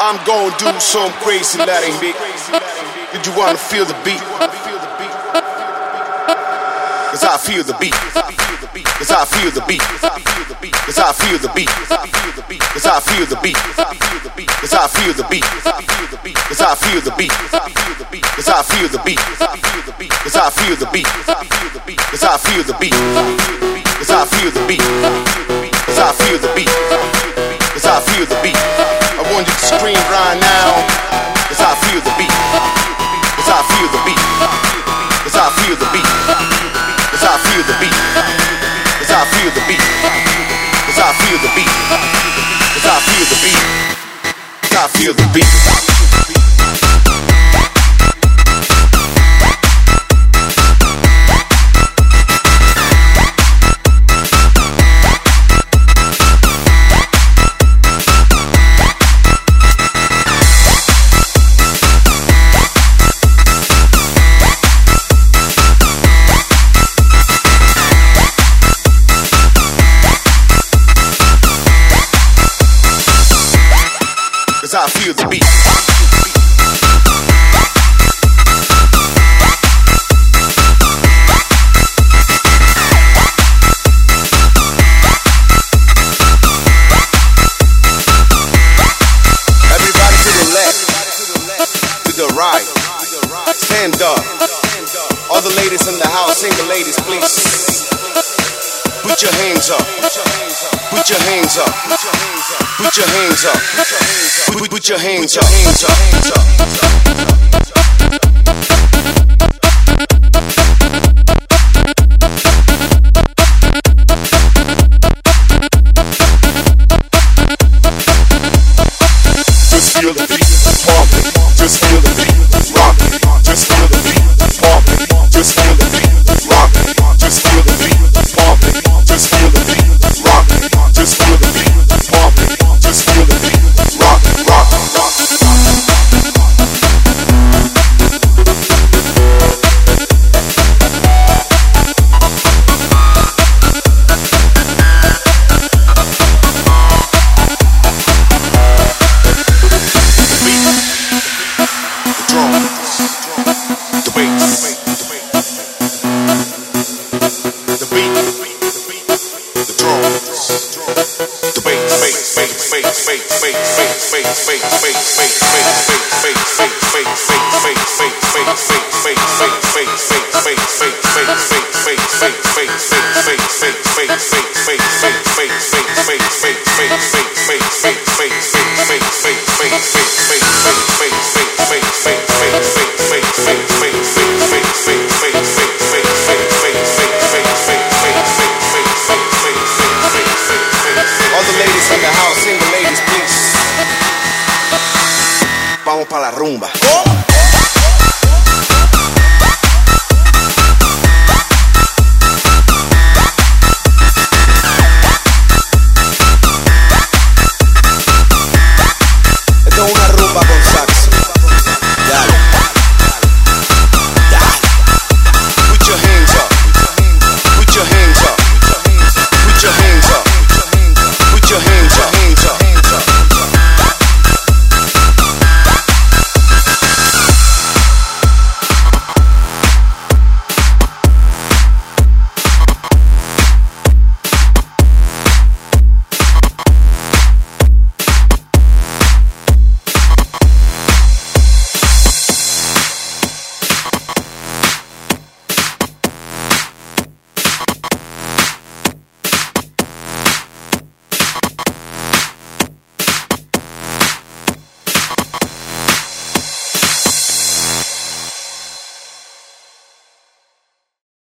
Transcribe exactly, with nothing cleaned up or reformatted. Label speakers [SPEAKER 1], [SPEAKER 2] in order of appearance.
[SPEAKER 1] I'm gonna do some crazy Latin beat. Did you wanna feel the beat? Cause I feel the beat. Cause I feel the beat. Cause I feel the beat. Cause I feel the beat. Cause I feel the beat. Cause I feel the beat. Cause I feel the beat. Cause I feel the beat. Cause I feel the beat. Cause I feel the beat. Cause I feel the beat. Cause I feel the beat. Cause I feel the beat. Cause I feel the beat. I want you to scream right now. Cause I feel the beat. Cause I feel the beat. Cause I feel the beat. Cause I feel the beat. Cause I feel the beat. Cause I feel the beat. Cause I feel the beat. Cause I feel the beat. Cause I feel the beat. Everybody to the left, to the right, stand up. All the ladies in the house, single ladies, please. Put your hands up. Put your hands up. Put your hands up. Put, put your hands up. Hands up. Hands up. Just feel the beat, pumping. Just feel the beat, rocking. Just feel the beat, pumping. Just feel the beat, rocking. Just feel the beat, pumping. Just feel the beat, rocking. Just feel the beat, pumping. Just feel the beat, rocking, rocking, rocking. Vamos pa' la rumba.